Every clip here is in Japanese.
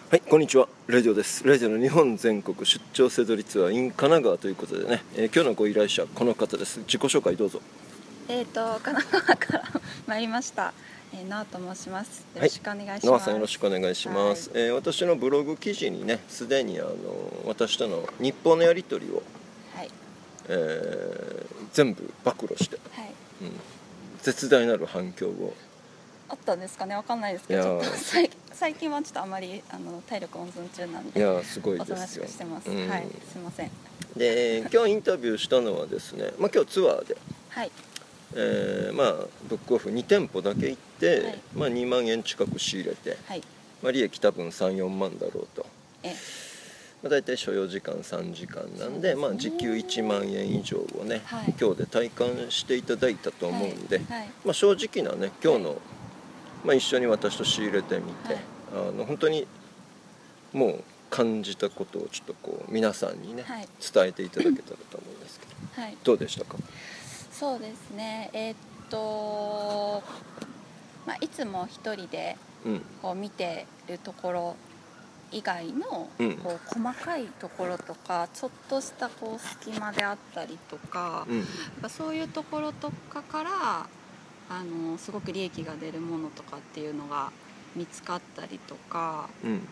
はい、こんにちは。ラジオです。ラジオの日本全国出張セドリツアー in 神奈川ということでね、今日のご依頼者この方です。自己紹介どうぞ。 神奈川から参りました。ノアと申します。よろしくお願いします。 ノアさんよろしくお願いします。私のブログ記事にね、すでに私との日報のやり取りを、 はい、 全部暴露して、 はい、 絶大なる反響を。あったんですかね、わかんないですけど、ちょっと最近はちょっとあまり体力温存中なんで、 いやすごいですよ。 おとなしくしてます。はい、すいません。 で、今日インタビューしたのはですね、今日ツアーで、 はい、 ブックオフ2店舗だけ行って、はい、2万円近く仕入れて、はい、利益多分 3,4 万だろうと。だいたい所要時間3時間なんで、時給1万円以上をね、はい、今日で体感していただいたと思うんで、はいはい、正直なね今日の、一緒に私と仕入れてみて、本当にもう感じたことをちょっと皆さんにね、伝えていただけたらと思うんですけど、どうでしたか？そうですね、 いつも一人で見てるところ以外の細かいところとか、ちょっとした隙間であったりとか、そういうところとかからすごく利益が出るものとかっていうのが見つかったりとか、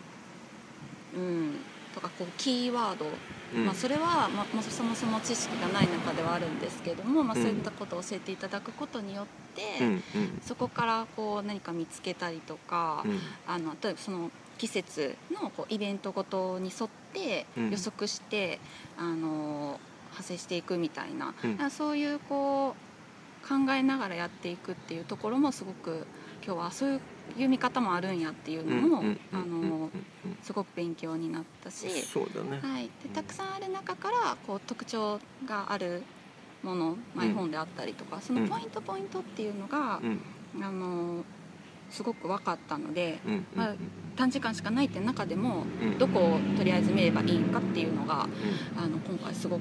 とかキーワード、それは、そもそも知識がない中ではあるんですけども、そういったことを教えていただくことによって、そこから何か見つけたりとか、例えばその季節のイベントごとに沿って予測して、派生していくみたいな、そういう考えながらやっていくっていうところもすごく今日はそういう見方もあるんやっていうのもすごく勉強になったし、 そうだね、 はい、でたくさんある中から特徴があるもの、絵本であったりとか、そのポイントっていうのが、すごく分かったので、短時間しかないって中でもどこをとりあえず見ればいいかっていうのが、今回すごく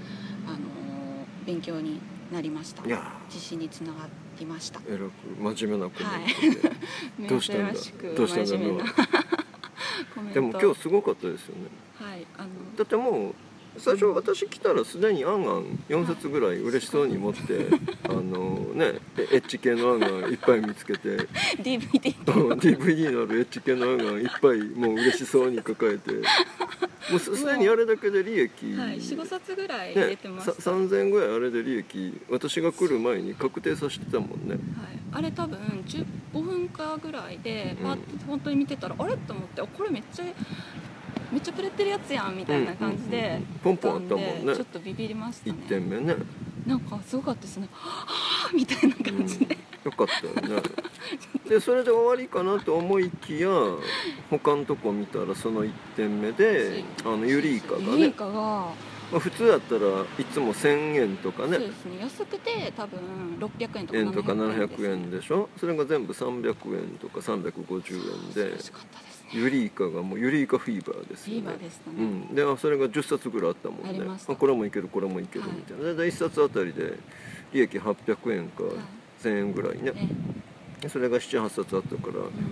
勉強になりました。自信につながりました。 えらく真面目なコメントで、どうしたんだ真面目なでも今日すごかったですよね。だってもう最初私来たらすでにあんあん4冊ぐらい嬉しそうに持ってエッチ系のあんあんいっぱい見つけてDVD のあるエッチ系のあんあんいっぱいもう嬉しそうに抱えて、もうすでにあれだけで利益、 4,5 冊ぐらい入れてました。 3,000円ぐらいあれで利益私が来る前に確定させてたもんね。 あれ多分15分かぐらいでパッと本当に見てたら、あれと思って、これめっちゃくれてるやつやんみたいな感じで、 ポンポンあったもんね。 ちょっとビビりましたね。 1点目ね、 なんかすごかったですね。はぁみたいな感じで、 よかったよねでそれで終わりかなと思いきや、他のとこ見たらその1点目でユリイカがね、普通だったらいつも1,000円とかね、 そうですね、安くて多分600円とか 700円でしょ。それが全部300円とか350円で、ユリイカがもうユリイカフィーバーですよね。でそれが10冊ぐらいあったもんね。これもいけるこれもいけるみたいな。で1冊あたりで利益800円か1,000円ぐらいね。それが 7,8 冊あったから、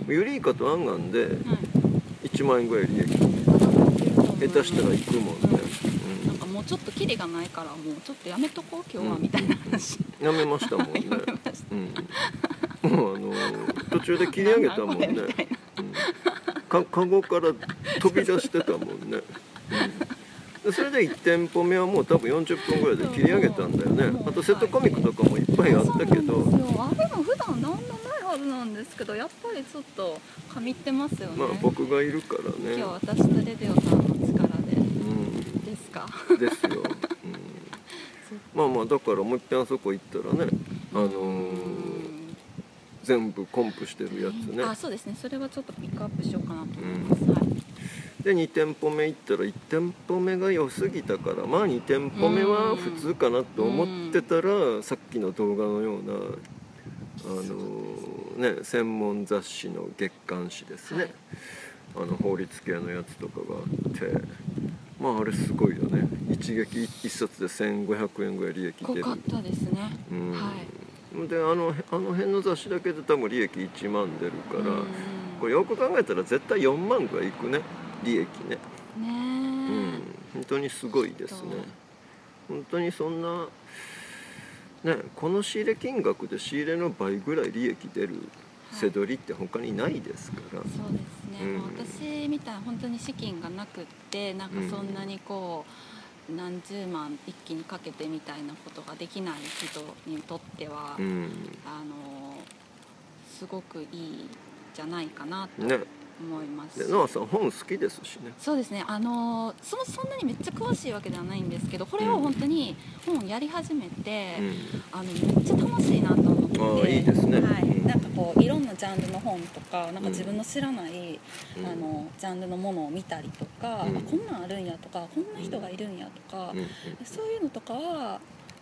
ユリイカとアンガンで1万円ぐらい利益下手したらいくもんね。 なんかもうちょっとキリがないから、もうちょっとやめとこう今日はみたいな話、 やめましたもんね。もう途中で切り上げたもんね。カゴから飛び出してたもんね。それで1店舗目はもう多分40分ぐらいで切り上げたんだよね。あとセットコミックとかもいっぱいあったけど、 あれも普段何もないはずなんですけど、やっぱりちょっとかみってますよね。 僕がいるからね。 今日私とレデオさんの力で、ですか。 ですよ。だからもう一遍あそこ行ったらね、全部コンプしてるやつね。 そうですね、それはちょっとピックアップしようかなと思います。 で2店舗目行ったら1店舗目が良すぎたから、2店舗目は普通かなと思ってたら、さっきの動画のような専門雑誌の月刊誌ですね、法律系のやつとかがあって、あれすごいよね。一撃1冊で1,500円ぐらい利益出る。 濃かったですね。 であの辺の雑誌だけで多分利益1万出るから、 これよく考えたら絶対4万ぐらいいくね、利益ね。本当にすごいですね。本当にそんなね、この仕入れ金額で仕入れの倍ぐらい利益出るせどりって他にないですから。 そうですね、私みたいな本当に資金がなくってなんかそんなにこう、何十万一気にかけてみたいなことができない人にとっては、すごくいいじゃないかなと思います。 ノアさん本好きですしね。 そうですね、そんなにめっちゃ詳しいわけではないんですけど、これを本当に本をやり始めて、めっちゃ楽しいなと思って。 いいですね。 なんかこういろんなジャンルの本とか、なんか自分の知らない、ジャンルのものを見たりとか、こんなんあるんやとか、こんな人がいるんやとか、そういうのとかは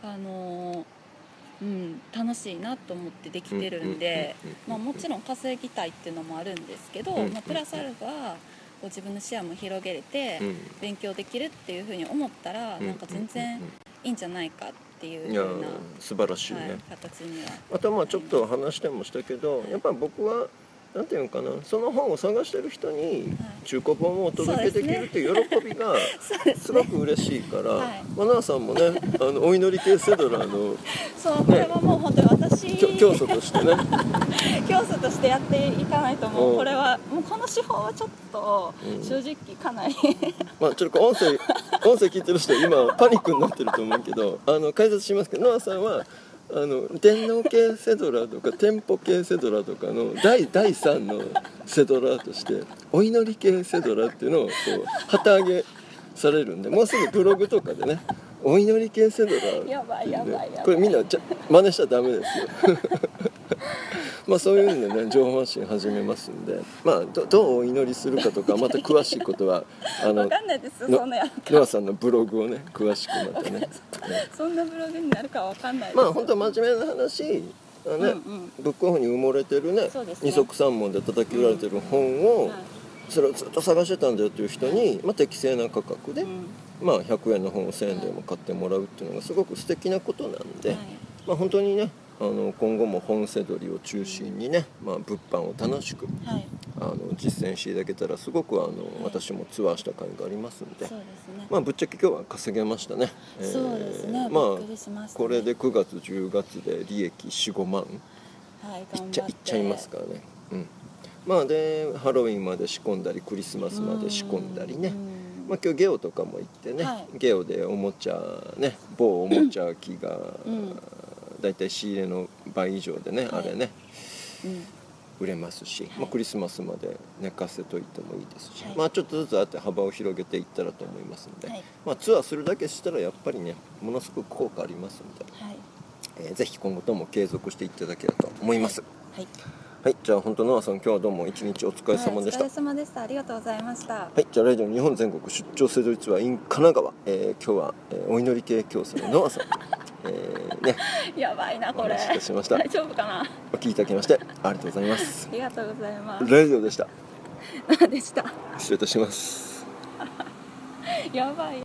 楽しいなと思ってできてるんで、もちろん稼ぎたいっていうのもあるんですけど、プラスアルファこう自分の視野も広げれて勉強できるっていうふうに思ったら、なんか全然いいんじゃないかっていう風な素晴らしいね、 形には。 あとちょっと話してもしたけど、やっぱり僕はなんていうのかな、その本を探してる人に中古本をお届けできるっていう喜びがすごく嬉しいから、マナーさんもね、お祈り系セドラーのこれはもう本当に私教祖としてね教祖としてやっていかないと、もうこれはもうこの手法はちょっと正直かなりちょっと音声聞いてる人今パニックになってると思うけど、解説しますけど、ノアさんは電脳系セドラとか店舗系セドラとかの第3のセドラとしてお祈り系セドラっていうのをこう旗揚げされるんで、もうすぐブログとかでね、お祈り系セドラやばいこれみんな真似しちゃダメですよそういうんでね、情報発信始めますんで、どうお祈りするかとかまた詳しいことは分かんないです。そんなやつノアさんのブログをね詳しくまたねそんなブログになるか分かんないです。 本当真面目な話ブックオフに埋もれてるね、二足三門で叩き売られてる本をそれをずっと探してたんだよっていう人に、適正な価格で、100円の本を1000円でも買ってもらうっていうのがすごく素敵なことなんで、本当にね今後も本せどりを中心にね、物販を楽しく、実践していただけたらすごく私もツアーした感がありますんで、ぶっちゃけ今日は稼げましたね。 そうですね、びっくりしましたね。 これで9月10月で利益 4,5 万いっちゃいますからね。でハロウィンまで仕込んだりクリスマスまで仕込んだりね、今日ゲオとかも行ってね、ゲオでおもちゃね、某おもちゃ機がだいたい仕入れの倍以上でね、あれね、売れますし、クリスマスまで寝かせといてもいいですし、ちょっとずつあって幅を広げていったらと思いますので、ツアーするだけしたらやっぱりねものすごく効果ありますので、ぜひ今後とも継続していただければと思います。はい、じゃあ本当ノアさん今日はどうも一日お疲れ様でした。 お疲れ様でした。ありがとうございました。 はい、じゃあラジオ日本全国出張セドリツアー in 神奈川、今日は、お祈り系教祖のノアさんやばいなこれ。 お話ししました。 大丈夫かな。 お聞きいただきましてありがとうございます。 ありがとうございます。 ラジオでした。 でした。 失礼いたします。 やばい。